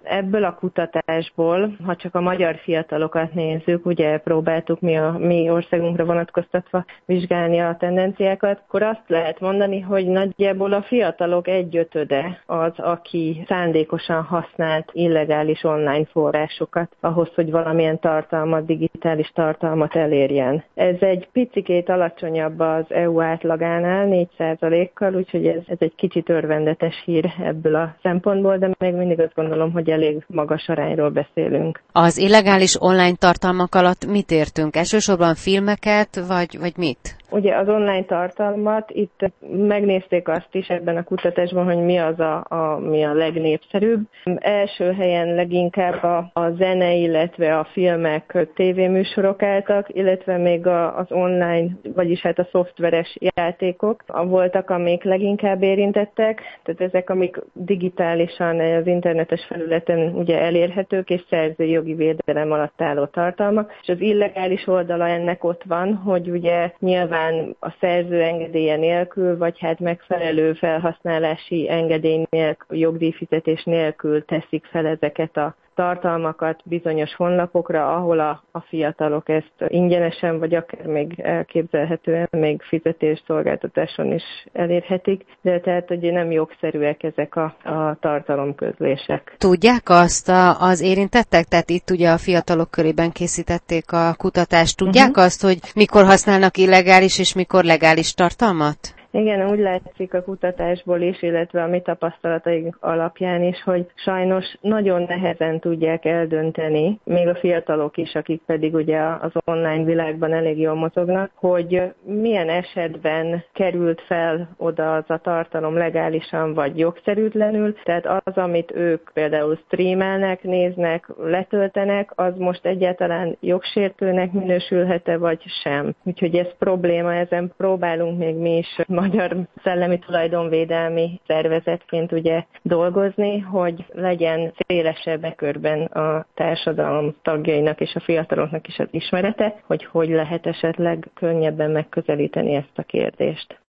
Ebből a kutatásból, ha csak a magyar fiatalokat nézzük, ugye próbáltuk mi országunkra vonatkoztatva vizsgálni a tendenciákat, akkor azt lehet mondani, hogy nagyjából a fiatalok 1/5 az, aki szándékosan használt illegális online forrásokat ahhoz, hogy valamilyen tartalmat, digitális tartalmat elérjen. Ez egy picikét alacsonyabb az EU átlagánál, 4%-kal, úgyhogy ez egy kicsit örvendetes hír ebből a szempontból, de még mindig azt gondolom, hogy elég magas arányról beszélünk. Az illegális online tartalmak alatt mit értünk? Elsősorban filmeket, vagy mit? Ugye az online tartalmat, itt megnézték azt is ebben a kutatásban, hogy mi az, ami a legnépszerűbb. Első helyen leginkább a zene, illetve a filmek, tévéműsorok álltak, illetve még az online, vagyis hát a szoftveres játékok voltak, amik leginkább érintettek. Tehát ezek, amik digitálisan az internetes felületen ugye elérhetők, és szerzői jogi védelem alatt álló tartalmak. És az illegális oldala ennek ott van, hogy ugye nyilván a szerző engedélye nélkül, vagy hát megfelelő felhasználási engedély nélkül, jogdíjfizetés nélkül teszik fel ezeket a tartalmakat bizonyos honlapokra, ahol a fiatalok ezt ingyenesen, vagy akár még elképzelhetően még fizetésszolgáltatáson is elérhetik, de tehát ugye nem jogszerűek ezek a tartalomközlések. Tudják azt az érintettek? Tehát itt ugye a fiatalok körében készítették a kutatást. Tudják azt, hogy mikor használnak illegális és mikor legális tartalmat? Igen, úgy látszik a kutatásból is, illetve a mi tapasztalataink alapján is, hogy sajnos nagyon nehezen tudják eldönteni, még a fiatalok is, akik pedig ugye az online világban elég jól mozognak, hogy milyen esetben került fel oda az a tartalom legálisan vagy jogszerűtlenül, tehát az, amit ők például streamelnek, néznek, letöltenek, az most egyáltalán jogsértőnek minősülhet-e vagy sem. Úgyhogy ez probléma, ezen próbálunk még mi is magyar szellemi tulajdonvédelmi szervezetként ugye dolgozni, hogy legyen szélesebb körben a társadalom tagjainak és a fiataloknak is az ismerete, hogy lehet esetleg könnyebben megközelíteni ezt a kérdést.